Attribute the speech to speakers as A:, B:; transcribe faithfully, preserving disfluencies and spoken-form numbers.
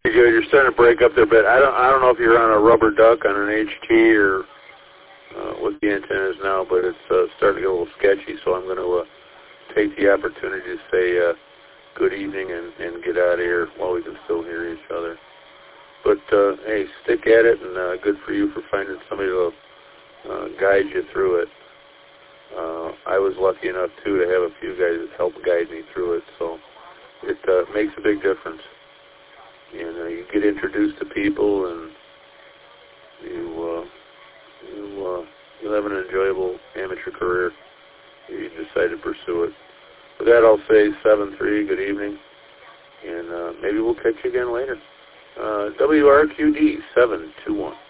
A: Good. You're starting to break up there, but I don't. I don't know if you're on a rubber duck on an H T or uh, what the antenna is now, but it's uh, starting to get a little sketchy. So I'm going to uh, take the opportunity to say uh, good evening and, and get out of here while we can still hear each other. But uh, hey, stick at it, and uh, good for you for finding somebody to uh, guide you through it. Uh, I was lucky enough too to have a few guys that helped guide me through it, so it uh, makes a big difference. And uh, you get introduced to people, and you uh, you uh, you'll have an enjoyable amateur career if you decide to pursue it. With that, I'll say seven three. Good evening, and uh, maybe we'll catch you again later. Uh, W R Q D seven two one.